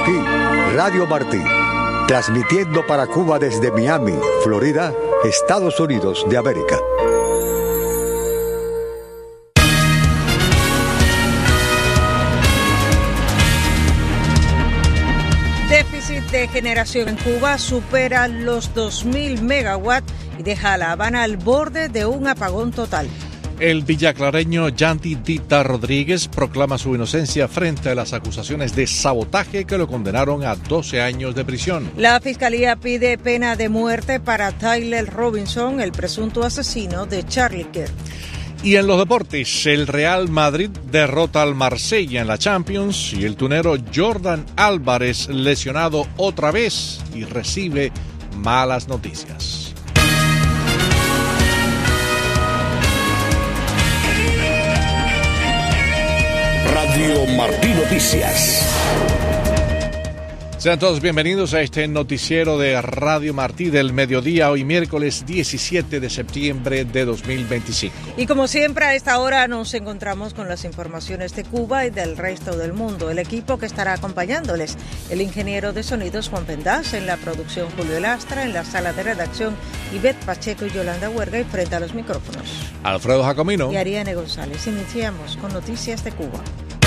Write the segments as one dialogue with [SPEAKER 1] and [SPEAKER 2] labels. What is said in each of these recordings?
[SPEAKER 1] aquí, Radio Martí, transmitiendo para Cuba desde Miami, Florida, Estados Unidos de América.
[SPEAKER 2] Déficit de generación en Cuba supera los 2.000 megawatts y deja a La Habana al borde de un apagón total.
[SPEAKER 3] El villaclareño Yanti Dita Rodríguez proclama su inocencia frente a las acusaciones de sabotaje que lo condenaron a 12 años de prisión.
[SPEAKER 2] La Fiscalía pide pena de muerte para Tyler Robinson, el presunto asesino de Charlie Kirk.
[SPEAKER 3] Y en los deportes, el Real Madrid derrota al Marsella en la Champions y el tunero Jordan Álvarez lesionado otra vez y recibe malas noticias.
[SPEAKER 4] Radio Martí Noticias.
[SPEAKER 3] Sean todos bienvenidos a este noticiero de Radio Martí del mediodía, hoy miércoles 17 de septiembre de 2025.
[SPEAKER 2] Y como siempre a esta hora nos encontramos con las informaciones de Cuba y del resto del mundo. El equipo que estará acompañándoles, el ingeniero de sonidos Juan Pendas, en la producción Julio Lastra, en la sala de redacción Ivette Pacheco y Yolanda Huerga, y frente a los micrófonos
[SPEAKER 3] Alfredo Jacomino
[SPEAKER 2] y Ariane González. Iniciamos con noticias de Cuba.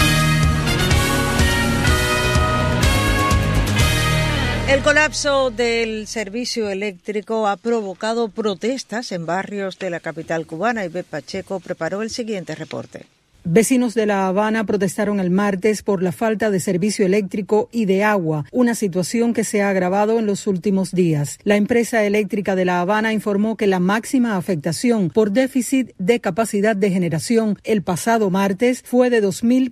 [SPEAKER 2] El colapso del servicio eléctrico ha provocado protestas en barrios de la capital cubana. Ivette Pacheco preparó el siguiente reporte.
[SPEAKER 5] Vecinos de La Habana protestaron el martes por la falta de servicio eléctrico y de agua, una situación que se ha agravado en los últimos días. La empresa eléctrica de La Habana informó que la máxima afectación por déficit de capacidad de generación el pasado martes fue de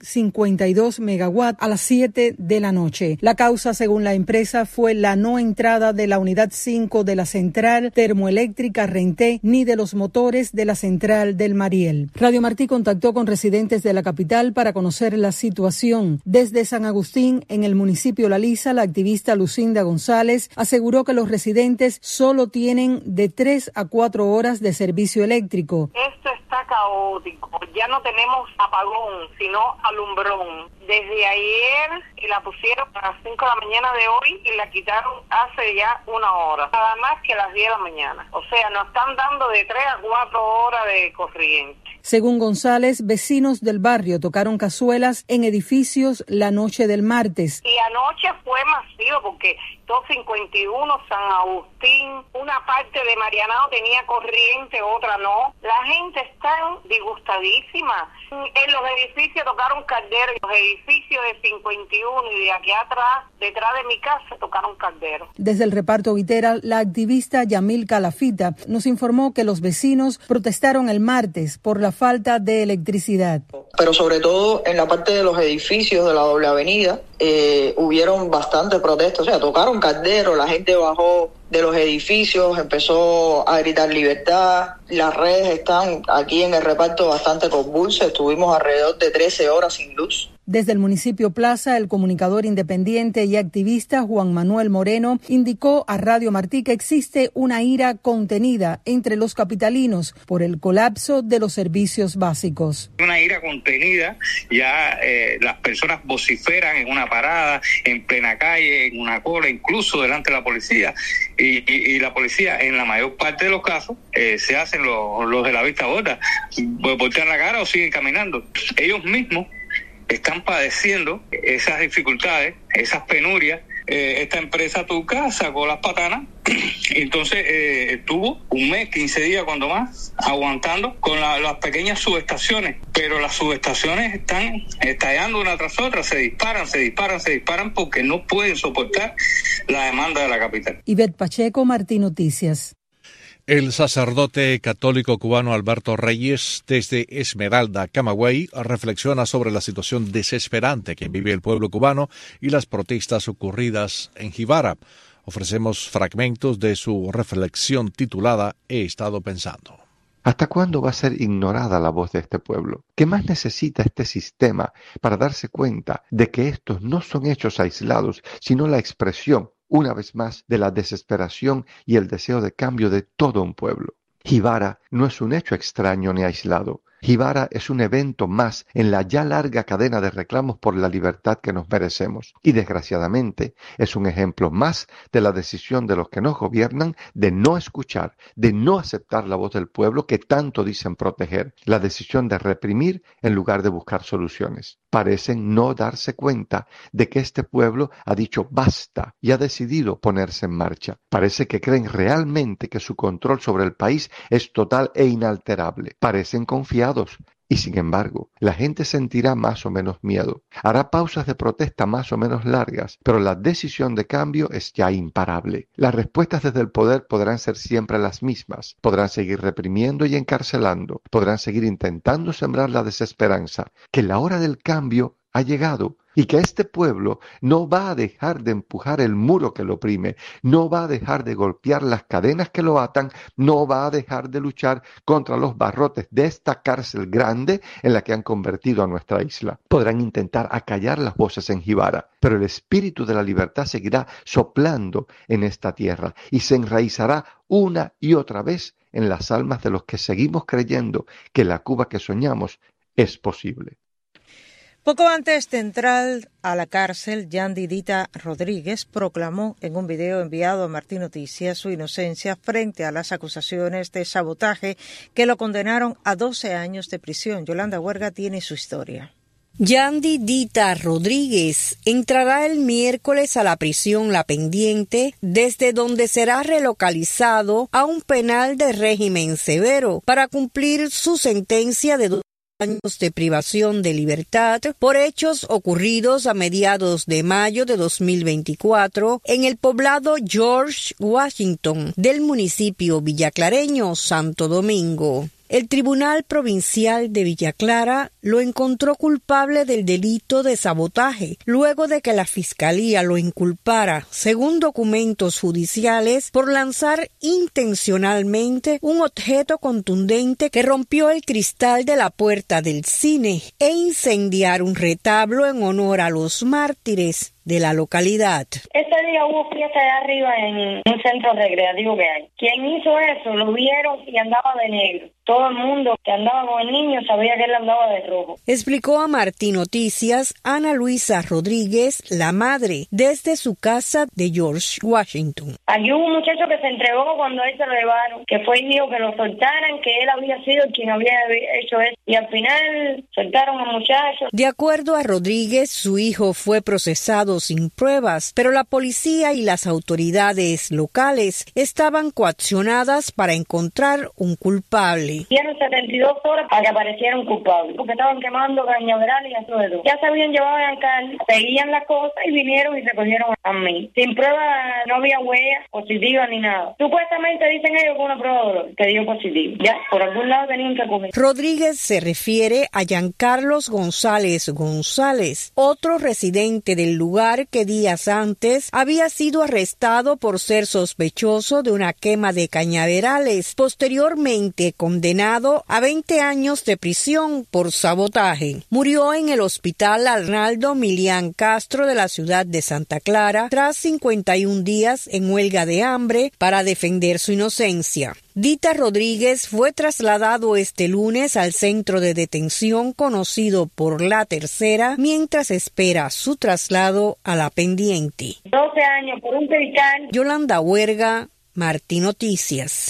[SPEAKER 5] 2.052 megawatts a las 7 de la noche. La causa, según la empresa, fue la no entrada de la unidad 5 de la central termoeléctrica Renté ni de los motores de la central del Mariel. Radio Martí contactó con residentes de la capital para conocer la situación. Desde San Agustín, en el municipio La Lisa, la activista Lucinda González aseguró que los residentes solo tienen de 3 a 4 horas de servicio eléctrico.
[SPEAKER 6] Esto está caótico. Ya no tenemos apagón, sino alumbrón. Desde ayer y la pusieron a las 5 de la mañana de hoy y la quitaron hace ya 1 hora. Nada más que las 10 de la mañana. O sea, nos están dando de 3 a 4 horas de corriente.
[SPEAKER 5] Según González, vecinos del barrio tocaron cazuelas en edificios la noche del martes.
[SPEAKER 6] Y anoche fue masivo porque 251, San Agustín, una parte de Marianao tenía corriente, otra no. La gente está disgustadísima. En los edificios tocaron calderos, los edificios de 51 y de aquí atrás, detrás de mi casa, tocaron calderos.
[SPEAKER 5] Desde el reparto Vitera, la activista Yamil Calafita nos informó que los vecinos protestaron el martes por la falta de electricidad.
[SPEAKER 7] Pero sobre todo en la parte de los edificios de la doble avenida, hubieron bastantes protestas, o sea, tocaron calderos, la gente bajó de los edificios, empezó a gritar libertad. Las redes están aquí en el reparto bastante convulsas, estuvimos alrededor de 13 horas sin luz.
[SPEAKER 5] Desde el municipio Plaza, el comunicador independiente y activista Juan Manuel Moreno indicó a Radio Martí que existe una ira contenida entre los capitalinos por el colapso de los servicios básicos.
[SPEAKER 8] Una ira contenida, ya las personas vociferan en una parada, en plena calle, en una cola, incluso delante de la policía. Y la policía, en la mayor parte de los casos, se hacen los de la vista gorda, voltean la cara o siguen caminando. Ellos mismos están padeciendo esas dificultades, esas penurias. Esta empresa turca sacó las patanas, entonces estuvo 1 mes, 15 días cuando más, aguantando con las pequeñas subestaciones, pero las subestaciones están estallando una tras otra, se disparan porque no pueden soportar la demanda de la capital.
[SPEAKER 5] Ivette Pacheco, Martí Noticias.
[SPEAKER 3] El sacerdote católico cubano Alberto Reyes, desde Esmeralda, Camagüey, reflexiona sobre la situación desesperante que vive el pueblo cubano y las protestas ocurridas en Jibara. Ofrecemos fragmentos de su reflexión titulada He estado pensando.
[SPEAKER 9] ¿Hasta cuándo va a ser ignorada la voz de este pueblo? ¿Qué más necesita este sistema para darse cuenta de que estos no son hechos aislados, sino la expresión, una vez más, de la desesperación y el deseo de cambio de todo un pueblo? Jibara no es un hecho extraño ni aislado. Jibara es un evento más en la ya larga cadena de reclamos por la libertad que nos merecemos y desgraciadamente es un ejemplo más de la decisión de los que nos gobiernan de no escuchar, de no aceptar la voz del pueblo que tanto dicen proteger, la decisión de reprimir en lugar de buscar soluciones. Parecen no darse cuenta de que este pueblo ha dicho basta y ha decidido ponerse en marcha. Parece que creen realmente que su control sobre el país es total e inalterable. Parecen confiados. Y sin embargo, la gente sentirá más o menos miedo. Hará pausas de protesta más o menos largas, pero la decisión de cambio es ya imparable. Las respuestas desde el poder podrán ser siempre las mismas. Podrán seguir reprimiendo y encarcelando. Podrán seguir intentando sembrar la desesperanza. Que la hora del cambio ha llegado y que este pueblo no va a dejar de empujar el muro que lo oprime, no va a dejar de golpear las cadenas que lo atan, no va a dejar de luchar contra los barrotes de esta cárcel grande en la que han convertido a nuestra isla. Podrán intentar acallar las voces en Jibara, pero el espíritu de la libertad seguirá soplando en esta tierra y se enraizará una y otra vez en las almas de los que seguimos creyendo que la Cuba que soñamos es posible.
[SPEAKER 2] Poco antes de entrar a la cárcel, Yandy Dita Rodríguez proclamó en un video enviado a Martín Noticias su inocencia frente a las acusaciones de sabotaje que lo condenaron a 12 años de prisión. Yolanda Huerga tiene su historia.
[SPEAKER 10] Yandy Dita Rodríguez entrará el miércoles a la prisión La Pendiente, desde donde será relocalizado a un penal de régimen severo para cumplir su sentencia de 2 años de privación de libertad por hechos ocurridos a mediados de mayo de 2024 en el poblado George Washington del municipio villaclareño Santo Domingo. El Tribunal Provincial de Villa Clara lo encontró culpable del delito de sabotaje, luego de que la Fiscalía lo inculpara, según documentos judiciales, por lanzar intencionalmente un objeto contundente que rompió el cristal de la puerta del cine e incendiar un retablo en honor a los mártires de la localidad.
[SPEAKER 11] Ese día hubo fiesta allá arriba en un centro recreativo que hay. Quien hizo eso lo vieron y andaba de negro. Todo el mundo que andaba con el niño sabía que él andaba de rojo.
[SPEAKER 10] Explicó a Martín Noticias Ana Luisa Rodríguez, la madre, desde su casa de George Washington.
[SPEAKER 11] Aquí hubo un muchacho que se entregó cuando a él se lo llevaron, que fue y dijo que lo soltaran, que él había sido quien había hecho eso. Y al final soltaron al muchacho.
[SPEAKER 10] De acuerdo a Rodríguez, su hijo fue procesado sin pruebas, pero la policía y las autoridades locales estaban coaccionadas para encontrar un culpable.
[SPEAKER 11] Dieron 72 horas para que apareciera un culpable, porque estaban quemando cañaveral y eso de todo. Ya se habían llevado a alcalde, seguían las cosas y vinieron y recogieron a mí. Sin prueba, no había huella positiva ni nada. Supuestamente dicen ellos que una prueba de dolor que dio positivo. Ya, por algún lado tenían que coger.
[SPEAKER 10] Rodríguez se refiere a Giancarlos González González, otro residente del lugar que días antes había sido arrestado por ser sospechoso de una quema de cañaverales, posteriormente condenado a 20 años de prisión por sabotaje. Murió en el hospital Arnaldo Milián Castro de la ciudad de Santa Clara tras 51 días en huelga de hambre para defender su inocencia. Dita Rodríguez fue trasladado este lunes al centro de detención conocido por La Tercera mientras espera su traslado a La Pendiente.
[SPEAKER 11] 12 años por un cristal.
[SPEAKER 10] Yolanda Huerga, Martín Noticias.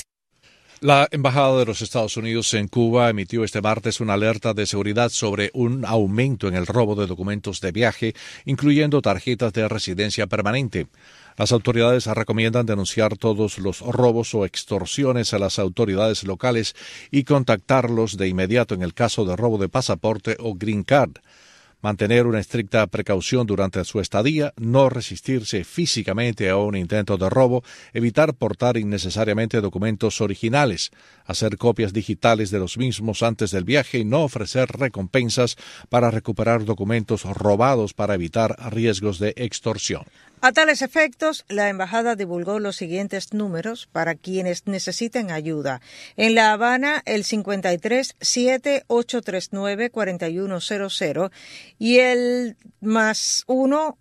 [SPEAKER 3] La Embajada de los Estados Unidos en Cuba emitió este martes una alerta de seguridad sobre un aumento en el robo de documentos de viaje, incluyendo tarjetas de residencia permanente. Las autoridades recomiendan denunciar todos los robos o extorsiones a las autoridades locales y contactarlos de inmediato en el caso de robo de pasaporte o green card. Mantener una estricta precaución durante su estadía, no resistirse físicamente a un intento de robo, evitar portar innecesariamente documentos originales, hacer copias digitales de los mismos antes del viaje y no ofrecer recompensas para recuperar documentos robados para evitar riesgos de extorsión.
[SPEAKER 2] A tales efectos, la embajada divulgó los siguientes números para quienes necesiten ayuda. En La Habana, el 53-7839-4100 y el +1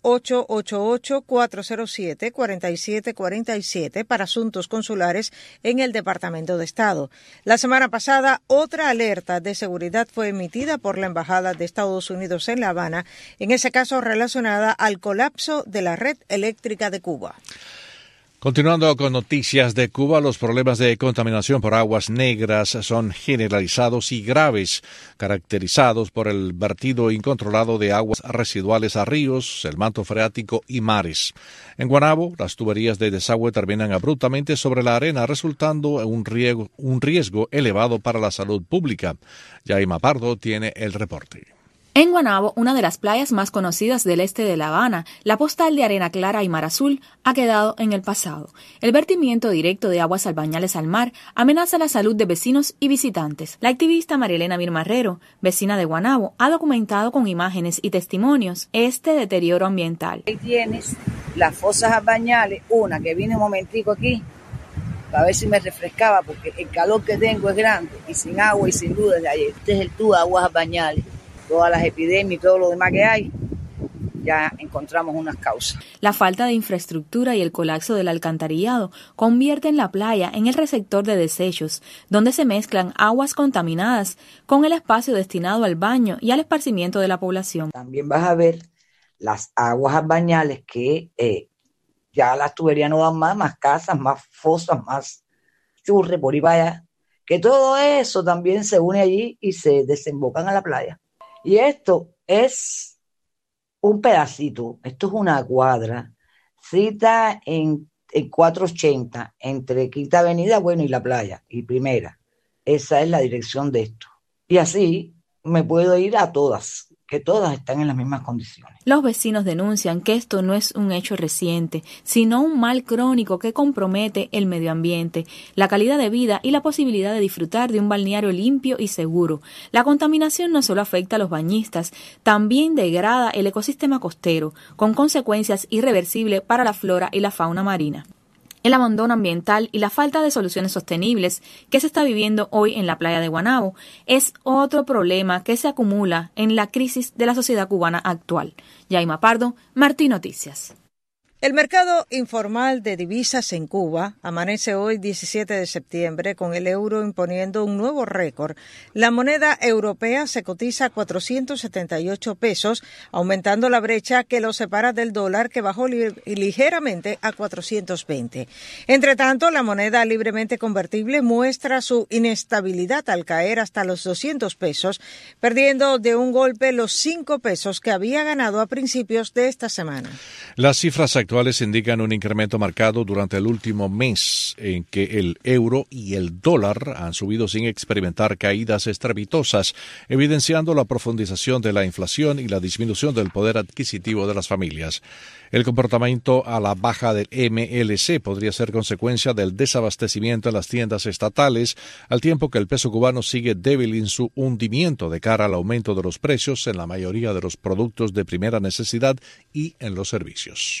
[SPEAKER 2] 888-407-4747 para asuntos consulares en el Departamento de Estado. La semana pasada, otra alerta de seguridad fue emitida por la embajada de Estados Unidos en La Habana, en ese caso relacionada al colapso de la red eléctrica de Cuba.
[SPEAKER 3] Continuando con noticias de Cuba, los problemas de contaminación por aguas negras son generalizados y graves, caracterizados por el vertido incontrolado de aguas residuales a ríos, el manto freático y mares. En Guanabo, las tuberías de desagüe terminan abruptamente sobre la arena, resultando en un riesgo elevado para la salud pública. Yaima Pardo tiene el reporte.
[SPEAKER 12] En Guanabo, una de las playas más conocidas del este de La Habana, la postal de arena clara y mar azul ha quedado en el pasado. El vertimiento directo de aguas albañales al mar amenaza la salud de vecinos y visitantes. La activista Marilena Mirmarrero, vecina de Guanabo, ha documentado con imágenes y testimonios este deterioro ambiental.
[SPEAKER 13] Ahí tienes las fosas albañales, una que vine un momentico aquí para ver si me refrescaba porque el calor que tengo es grande y sin agua y sin luz desde ayer. Este es el tubo de aguas albañales. Todas las epidemias y todo lo demás que hay, ya encontramos unas causas.
[SPEAKER 12] La falta de infraestructura y el colapso del alcantarillado convierten la playa en el receptor de desechos, donde se mezclan aguas contaminadas con el espacio destinado al baño y al esparcimiento de la población.
[SPEAKER 13] También vas a ver las aguas albañales que ya las tuberías no dan más casas, más fosas, más churre por ahí para allá, que todo eso también se une allí y se desembocan a la playa. Y esto es un pedacito, esto es una cuadra, cita en 480, entre Quinta Avenida, y la playa, y Primera. Esa es la dirección de esto. Y así me puedo ir a todas, que todas están en las mismas condiciones.
[SPEAKER 12] Los vecinos denuncian que esto no es un hecho reciente, sino un mal crónico que compromete el medio ambiente, la calidad de vida y la posibilidad de disfrutar de un balneario limpio y seguro. La contaminación no solo afecta a los bañistas, también degrada el ecosistema costero, con consecuencias irreversibles para la flora y la fauna marina. El abandono ambiental y la falta de soluciones sostenibles que se está viviendo hoy en la playa de Guanabo es otro problema que se acumula en la crisis de la sociedad cubana actual. Yaima Pardo, Martín Noticias.
[SPEAKER 2] El mercado informal de divisas en Cuba amanece hoy 17 de septiembre con el euro imponiendo un nuevo récord. La moneda europea se cotiza a 478 pesos, aumentando la brecha que lo separa del dólar que bajó ligeramente a 420. Entre tanto, la moneda libremente convertible muestra su inestabilidad al caer hasta los 200 pesos, perdiendo de un golpe los 5 pesos que había ganado a principios de esta semana.
[SPEAKER 3] Las cifras actuales indican un incremento marcado durante el último mes en que el euro y el dólar han subido sin experimentar caídas estrepitosas, evidenciando la profundización de la inflación y la disminución del poder adquisitivo de las familias. El comportamiento a la baja del MLC podría ser consecuencia del desabastecimiento en las tiendas estatales, al tiempo que el peso cubano sigue débil en su hundimiento de cara al aumento de los precios en la mayoría de los productos de primera necesidad y en los servicios.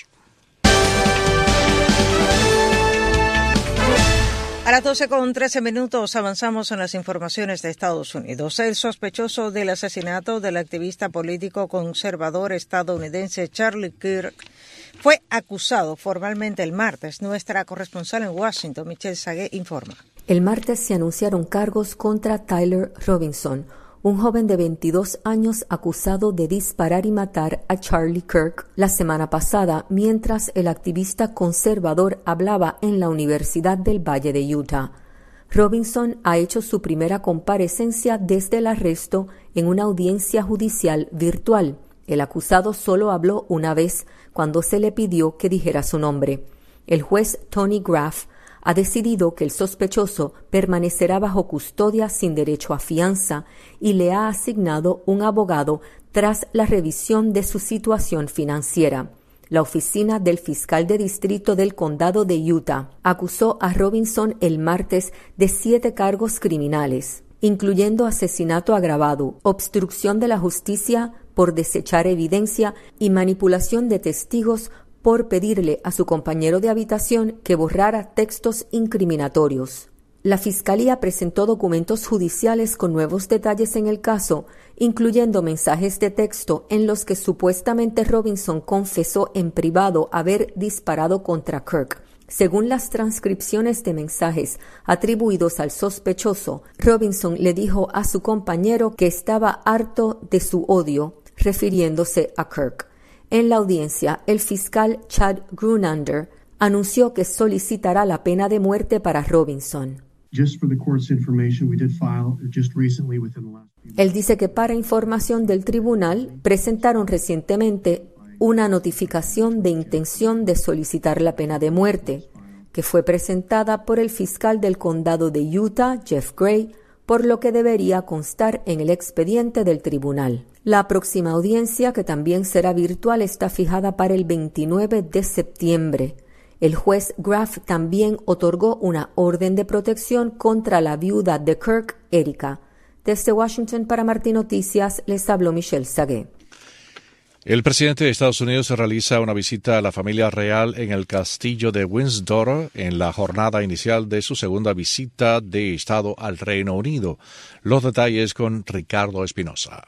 [SPEAKER 2] A las 12:13 avanzamos en las informaciones de Estados Unidos. El sospechoso del asesinato del activista político conservador estadounidense Charlie Kirk fue acusado formalmente el martes. Nuestra corresponsal en Washington, Michelle Sagué, informa.
[SPEAKER 14] El martes se anunciaron cargos contra Tyler Robinson, un joven de 22 años acusado de disparar y matar a Charlie Kirk la semana pasada mientras el activista conservador hablaba en la Universidad del Valle de Utah. Robinson ha hecho su primera comparecencia desde el arresto en una audiencia judicial virtual. El acusado solo habló una vez cuando se le pidió que dijera su nombre. El juez Tony Graff ha decidido que el sospechoso permanecerá bajo custodia sin derecho a fianza y le ha asignado un abogado tras la revisión de su situación financiera. La oficina del fiscal de distrito del condado de Utah acusó a Robinson el martes de 7 cargos criminales, incluyendo asesinato agravado, obstrucción de la justicia por desechar evidencia y manipulación de testigos por pedirle a su compañero de habitación que borrara textos incriminatorios. La Fiscalía presentó documentos judiciales con nuevos detalles en el caso, incluyendo mensajes de texto en los que supuestamente Robinson confesó en privado haber disparado contra Kirk. Según las transcripciones de mensajes atribuidos al sospechoso, Robinson le dijo a su compañero que estaba harto de su odio, refiriéndose a Kirk. En la audiencia, el fiscal Chad Grunander anunció que solicitará la pena de muerte para Robinson. Él dice que para información del tribunal presentaron recientemente una notificación de intención de solicitar la pena de muerte, que fue presentada por el fiscal del condado de Utah, Jeff Gray, por lo que debería constar en el expediente del tribunal. La próxima audiencia, que también será virtual, está fijada para el 29 de septiembre. El juez Graff también otorgó una orden de protección contra la viuda de Kirk, Erika. Desde Washington para Martín Noticias, les habló Michelle Sagué.
[SPEAKER 3] El presidente de Estados Unidos realiza una visita a la familia real en el castillo de Windsor en la jornada inicial de su segunda visita de Estado al Reino Unido. Los detalles con Ricardo Espinosa.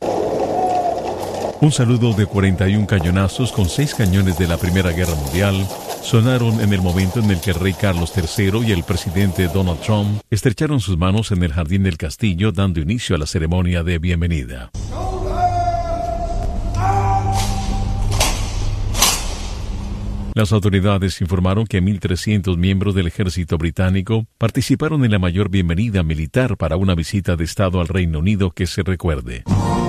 [SPEAKER 15] Un saludo de 41 cañonazos con 6 cañones de la Primera Guerra Mundial sonaron en el momento en el que el rey Carlos III y el presidente Donald Trump estrecharon sus manos en el jardín del castillo, dando inicio a la ceremonia de bienvenida. Las autoridades informaron que 1.300 miembros del ejército británico participaron en la mayor bienvenida militar para una visita de Estado al Reino Unido que se recuerde.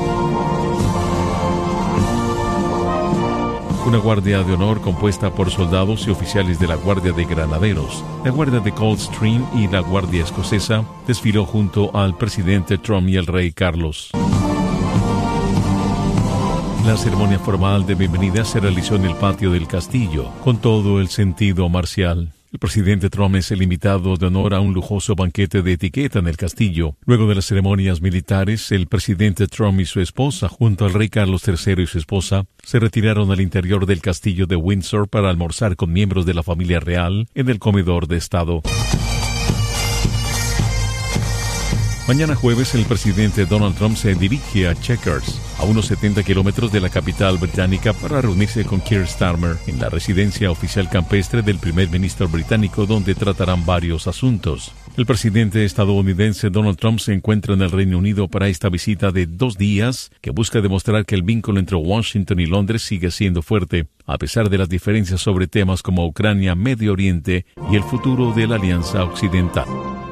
[SPEAKER 15] Una guardia de honor compuesta por soldados y oficiales de la Guardia de Granaderos, la Guardia de Coldstream y la Guardia Escocesa desfiló junto al presidente Trump y el rey Carlos. La ceremonia formal de bienvenida se realizó en el patio del castillo, con todo el sentido marcial. El presidente Trump es el invitado de honor a un lujoso banquete de etiqueta en el castillo. Luego de las ceremonias militares, el presidente Trump y su esposa, junto al rey Carlos III y su esposa, se retiraron al interior del castillo de Windsor para almorzar con miembros de la familia real en el comedor de Estado. Mañana jueves, el presidente Donald Trump se dirige a Chequers, a unos 70 kilómetros de la capital británica, para reunirse con Keir Starmer en la residencia oficial campestre del primer ministro británico, donde tratarán varios asuntos. El presidente estadounidense Donald Trump se encuentra en el Reino Unido para esta visita de 2 días que busca demostrar que el vínculo entre Washington y Londres sigue siendo fuerte, a pesar de las diferencias sobre temas como Ucrania, Medio Oriente y el futuro de la Alianza Occidental.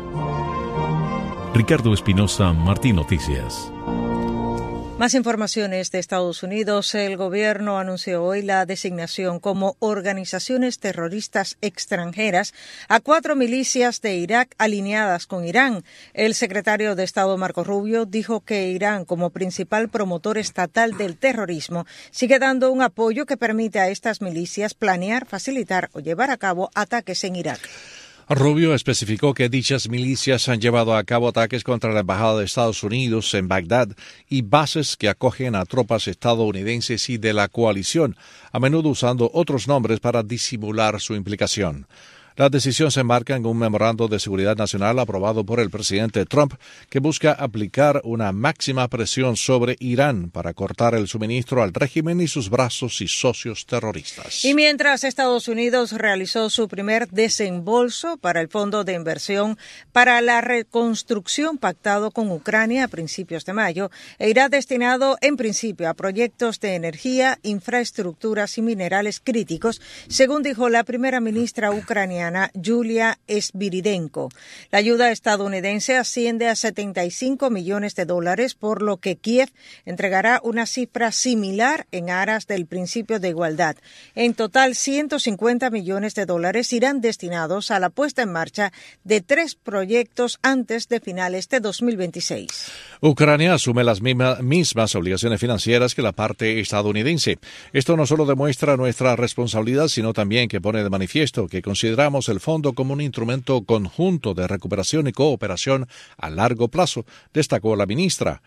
[SPEAKER 15] Ricardo Espinosa, Martín Noticias.
[SPEAKER 2] Más informaciones de Estados Unidos. El gobierno anunció hoy la designación como organizaciones terroristas extranjeras a 4 milicias de Irak alineadas con Irán. El secretario de Estado Marco Rubio dijo que Irán, como principal promotor estatal del terrorismo, sigue dando un apoyo que permite a estas milicias planear, facilitar o llevar a cabo ataques en Irak.
[SPEAKER 3] Rubio especificó que dichas milicias han llevado a cabo ataques contra la Embajada de Estados Unidos en Bagdad y bases que acogen a tropas estadounidenses y de la coalición, a menudo usando otros nombres para disimular su implicación. La decisión se enmarca en un memorando de seguridad nacional aprobado por el presidente Trump que busca aplicar una máxima presión sobre Irán para cortar el suministro al régimen y sus brazos y socios terroristas.
[SPEAKER 2] Y mientras Estados Unidos realizó su primer desembolso para el Fondo de Inversión para la Reconstrucción pactado con Ucrania a principios de mayo, irá destinado en principio a proyectos de energía, infraestructuras y minerales críticos, según dijo la primera ministra ucraniana Yulia Sviridenko. La ayuda estadounidense asciende a $75 millones, por lo que Kiev entregará una cifra similar en aras del principio de igualdad. En total, $150 millones irán destinados a la puesta en marcha de 3 proyectos antes de finales de 2026.
[SPEAKER 3] Ucrania asume las mismas obligaciones financieras que la parte estadounidense. Esto no solo demuestra nuestra responsabilidad, sino también que pone de manifiesto que consideramos el fondo como un instrumento conjunto de recuperación y cooperación a largo plazo, destacó la ministra.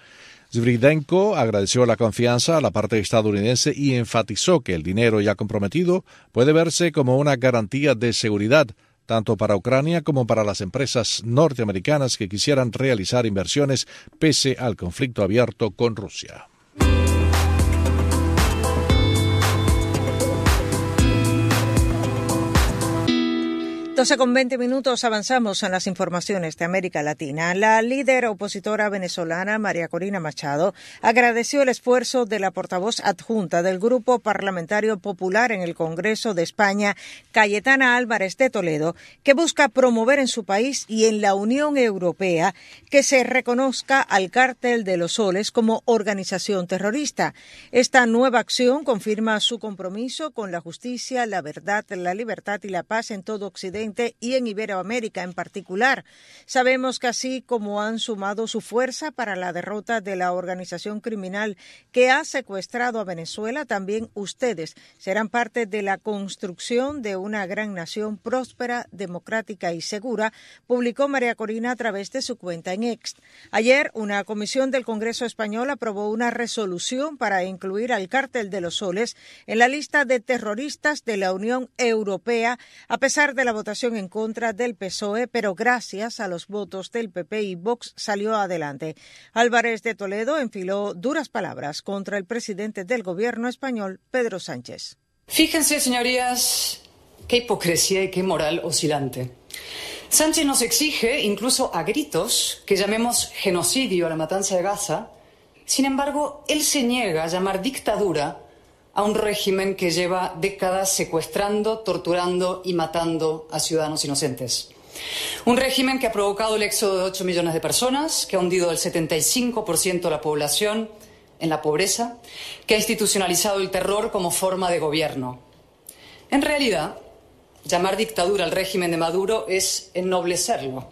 [SPEAKER 3] Sviridenko agradeció la confianza a la parte estadounidense y enfatizó que el dinero ya comprometido puede verse como una garantía de seguridad, tanto para Ucrania como para las empresas norteamericanas que quisieran realizar inversiones pese al conflicto abierto con Rusia.
[SPEAKER 2] 12:20 avanzamos en las informaciones de América Latina. La líder opositora venezolana María Corina Machado agradeció el esfuerzo de la portavoz adjunta del Grupo Parlamentario Popular en el Congreso de España, Cayetana Álvarez de Toledo, que busca promover en su país y en la Unión Europea que se reconozca al Cártel de los Soles como organización terrorista. Esta nueva acción confirma su compromiso con la justicia, la verdad, la libertad y la paz en todo Occidente y en Iberoamérica en particular. Sabemos que así como han sumado su fuerza para la derrota de la organización criminal que ha secuestrado a Venezuela, también ustedes serán parte de la construcción de una gran nación próspera, democrática y segura, publicó María Corina a través de su cuenta en X. Ayer, una comisión del Congreso español aprobó una resolución para incluir al Cártel de los Soles en la lista de terroristas de la Unión Europea, a pesar de la votación en contra del PSOE, pero gracias a los votos del PP y Vox salió adelante. Álvarez de Toledo enfiló duras palabras contra el presidente del gobierno español, Pedro Sánchez.
[SPEAKER 16] Fíjense, señorías, qué hipocresía y qué moral oscilante. Sánchez nos exige, incluso a gritos, que llamemos genocidio a la matanza de Gaza. Sin embargo, él se niega a llamar dictadura a un régimen que lleva décadas secuestrando, torturando y matando a ciudadanos inocentes. Un régimen que ha provocado el éxodo de 8 millones de personas, que ha hundido el 75% de la población en la pobreza, que ha institucionalizado el terror como forma de gobierno. En realidad, llamar dictadura al régimen de Maduro es ennoblecerlo.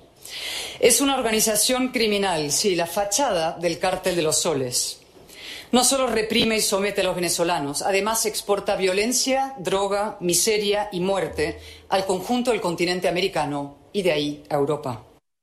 [SPEAKER 16] Es una organización criminal, sí, la fachada del Cártel de los Soles. No solo reprime y somete a los venezolanos, además exporta violencia, droga, miseria y muerte al conjunto del continente americano y de ahí a Europa.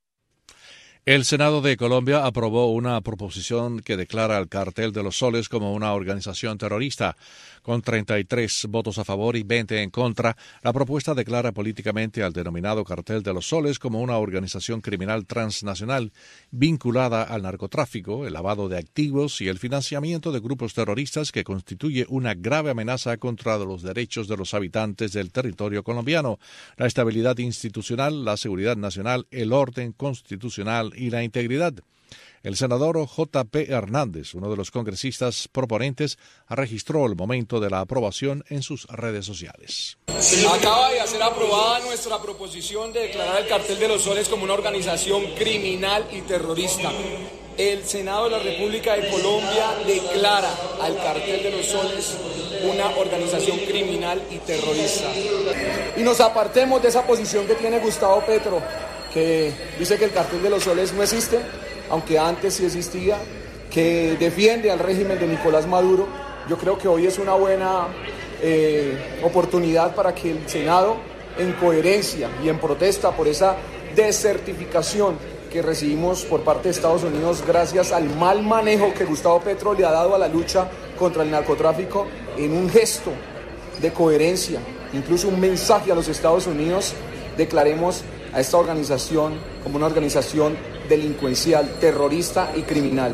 [SPEAKER 3] El Senado de Colombia aprobó una proposición que declara al Cártel de los Soles como una organización terrorista. Con 33 votos a favor y 20 en contra, la propuesta declara políticamente al denominado Cártel de los Soles como una organización criminal transnacional vinculada al narcotráfico, el lavado de activos y el financiamiento de grupos terroristas que constituye una grave amenaza contra los derechos de los habitantes del territorio colombiano, la estabilidad institucional, la seguridad nacional, el orden constitucional y la integridad. El senador J.P. Hernández, uno de los congresistas proponentes, registró el momento de la aprobación en sus redes sociales.
[SPEAKER 17] Acaba de ser aprobada nuestra proposición de declarar el Cártel de los Soles como una organización criminal y terrorista. El Senado de la República de Colombia declara al Cártel de los Soles una organización criminal y terrorista. Y nos apartemos de esa posición que tiene Gustavo Petro, que dice que el Cártel de los Soles no existe, aunque antes sí existía, que defiende al régimen de Nicolás Maduro. Yo creo que hoy es una buena oportunidad para que el Senado, en coherencia y en protesta por esa desertificación que recibimos por parte de Estados Unidos gracias al mal manejo que Gustavo Petro le ha dado a la lucha contra el narcotráfico, en un gesto de coherencia, incluso un mensaje a los Estados Unidos, declaremos a esta organización como una organización delincuencial, terrorista y criminal.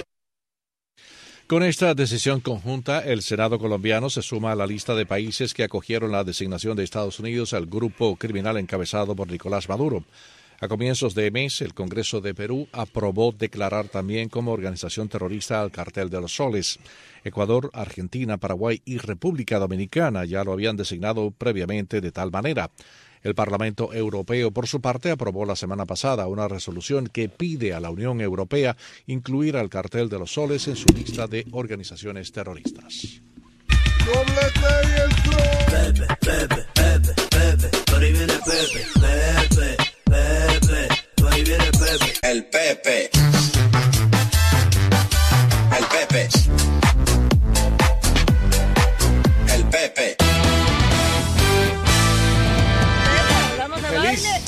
[SPEAKER 3] Con esta decisión conjunta, el Senado colombiano se suma a la lista de países que acogieron la designación de Estados Unidos al grupo criminal encabezado por Nicolás Maduro. A comienzos de mes, el Congreso de Perú aprobó declarar también como organización terrorista al Cártel de los Soles. Ecuador, Argentina, Paraguay y República Dominicana ya lo habían designado previamente de tal manera. El Parlamento Europeo, por su parte, aprobó la semana pasada una resolución que pide a la Unión Europea incluir al Cártel de los Soles en su lista de organizaciones terroristas.
[SPEAKER 18] El Pepe. El Pepe. El Pepe.
[SPEAKER 2] ¿Hablamos de baile o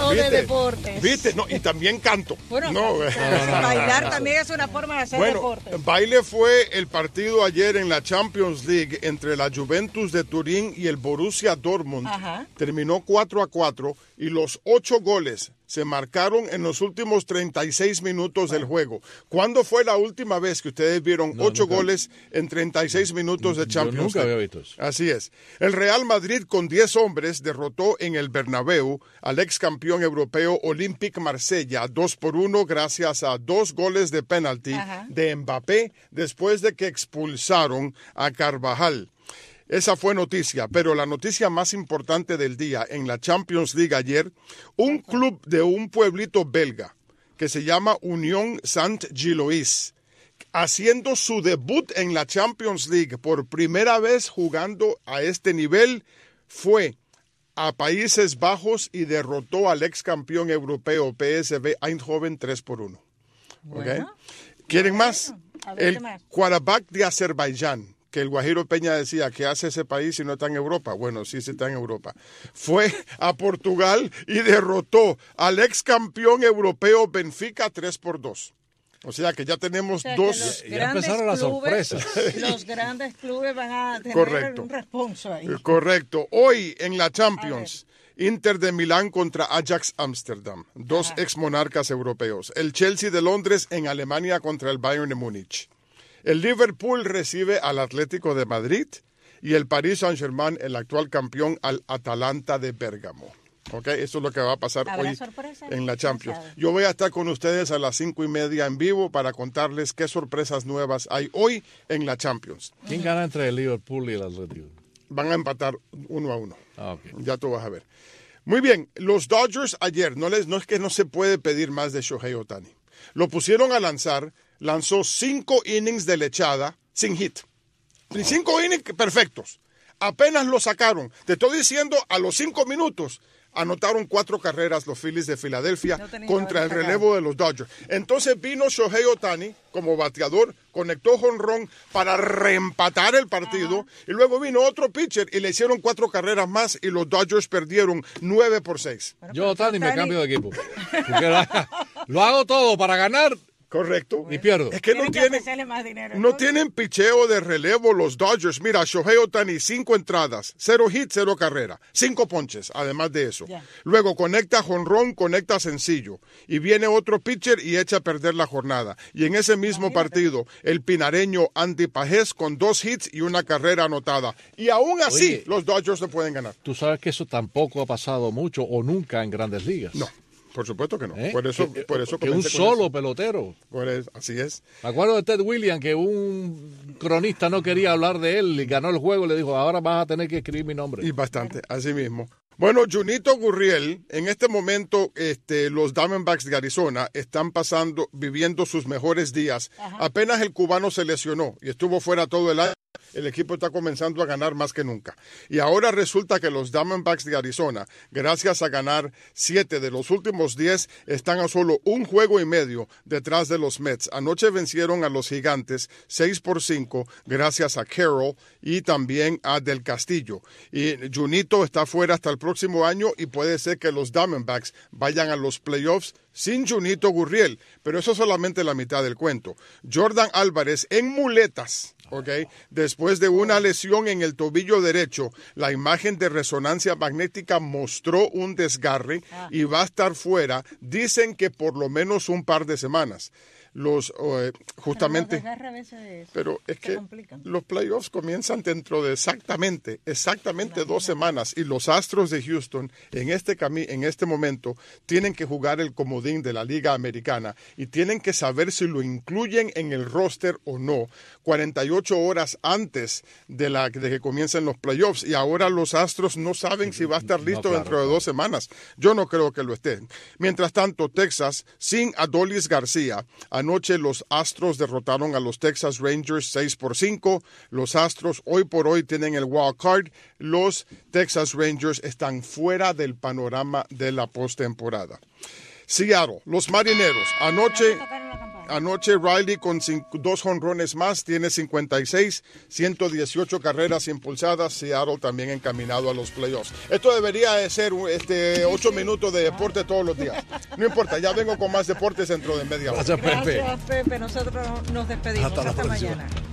[SPEAKER 2] no de deportes.
[SPEAKER 19] ¿Viste? No, y también canto.
[SPEAKER 2] Bueno,
[SPEAKER 19] no.
[SPEAKER 2] Bailar también es una forma de hacer deporte.
[SPEAKER 19] Baile fue el partido ayer en la Champions League entre la Juventus de Turín y el Borussia Dortmund.
[SPEAKER 2] Ajá.
[SPEAKER 19] Terminó 4-4 y los 8 goles se marcaron en los últimos 36 minutos del juego. ¿Cuándo fue la última vez que ustedes vieron 8 goles en 36 minutos de Champions
[SPEAKER 3] League? Nunca había visto eso.
[SPEAKER 19] Así es. El Real Madrid con 10 hombres derrotó en el Bernabéu al ex campeón europeo Olympique Marsella 2-1 gracias a 2 goles de penalti de Mbappé después de que expulsaron a Carvajal. Esa fue noticia, pero la noticia más importante del día en la Champions League ayer, un club de un pueblito belga que se llama Unión Saint-Gilloise, haciendo su debut en la Champions League por primera vez jugando a este nivel, fue a Países Bajos y derrotó al ex campeón europeo PSV Eindhoven 3-1. ¿Okay? ¿Quieren más? El quarterback de Azerbaiyán, que el Guajiro Peña decía, ¿qué hace ese país si no está en Europa? Bueno, sí está en Europa. Fue a Portugal y derrotó al ex campeón europeo Benfica 3-2. O sea que ya tenemos dos.
[SPEAKER 3] Ya empezaron las sorpresas.
[SPEAKER 2] Los grandes clubes van a tener un responso ahí.
[SPEAKER 19] Correcto. Hoy en la Champions, Inter de Milán contra Ajax Amsterdam, 2 ex monarcas europeos. El Chelsea de Londres en Alemania contra el Bayern de Múnich. El Liverpool recibe al Atlético de Madrid y el Paris Saint-Germain, el actual campeón, al Atalanta de Bérgamo. Okay, eso es lo que va a pasar hoy en la Champions. Yo voy a estar con ustedes a las 5:30 en vivo para contarles qué sorpresas nuevas hay hoy en la Champions.
[SPEAKER 3] ¿Quién gana entre el Liverpool y el Atlético?
[SPEAKER 19] Van a empatar 1-1.
[SPEAKER 3] Okay.
[SPEAKER 19] Ya tú vas a ver. Muy bien, los Dodgers ayer, no es que no se puede pedir más de Shohei Ohtani. Lo pusieron a lanzar, lanzó 5 innings de lechada sin hit. 5 innings perfectos. Apenas lo sacaron. Te estoy diciendo, a los 5 minutos anotaron 4 carreras los Phillies de Filadelfia contra el relevo de los Dodgers. Entonces vino Shohei Ohtani como bateador, conectó jonrón para reempatar el partido y luego vino otro pitcher y le hicieron 4 carreras más y los Dodgers perdieron 9-6.
[SPEAKER 3] Yo Ohtani me cambio de equipo. Lo hago todo para ganar.
[SPEAKER 19] Correcto.
[SPEAKER 3] Y pierdo.
[SPEAKER 19] Es que no tienen picheo de relevo los Dodgers. Mira, Shohei Ohtani, 5 entradas, 0 hits, 0 carrera, 5 ponches, además de eso. Luego conecta jonrón, conecta sencillo. Y viene otro pitcher y echa a perder la jornada. Y en ese mismo partido, el pinareño Andy Pajés con 2 hits y 1 carrera anotada. Y aún así, los Dodgers no pueden ganar.
[SPEAKER 3] Tú sabes que eso tampoco ha pasado mucho o nunca en Grandes Ligas.
[SPEAKER 19] No. Por supuesto que no. Por eso
[SPEAKER 3] que un solo pelotero.
[SPEAKER 19] Así es.
[SPEAKER 3] Me acuerdo de Ted Williams, que un cronista no quería hablar de él y ganó el juego y le dijo, ahora vas a tener que escribir mi nombre.
[SPEAKER 19] Y bastante, así mismo. Bueno, Junito Gurriel, en este momento los Diamondbacks de Arizona están viviendo sus mejores días. Apenas el cubano se lesionó y estuvo fuera todo el año. El equipo está comenzando a ganar más que nunca. Y ahora resulta que los Diamondbacks de Arizona, gracias a ganar 7 de los últimos 10, están a solo 1 juego y medio detrás de los Mets. Anoche vencieron a los Gigantes 6-5 gracias a Carroll y también a Del Castillo. Y Junito está fuera hasta el próximo año y puede ser que los Diamondbacks vayan a los playoffs sin Junito Gurriel, pero eso es solamente la mitad del cuento. Jordan Álvarez en muletas, después de una lesión en el tobillo derecho, la imagen de resonancia magnética mostró un desgarre y va a estar fuera, dicen que por lo menos un par de semanas. Justamente, pero es que los playoffs comienzan dentro de exactamente 2 semanas y los Astros de Houston en este momento tienen que jugar el comodín de la Liga Americana y tienen que saber si lo incluyen en el roster o no 48 horas antes de que comiencen los playoffs, y ahora los Astros no saben si va a estar listo dentro de 2 semanas. Yo no creo que lo esté. Mientras tanto, Texas sin Adolis García. Anoche los Astros derrotaron a los Texas Rangers 6-5. Los Astros hoy por hoy tienen el wild card. Los Texas Rangers están fuera del panorama de la postemporada. Seattle, los Marineros. Anoche Anoche Riley con 2 jonrones más, tiene 56, 118 carreras impulsadas. Seattle también encaminado a los playoffs. Esto debería de ser 8 minutos de deporte todos los días. No importa, ya vengo con más deportes dentro de media hora.
[SPEAKER 3] Gracias, Pepe.
[SPEAKER 2] Gracias, Pepe. Nosotros nos despedimos. Hasta mañana.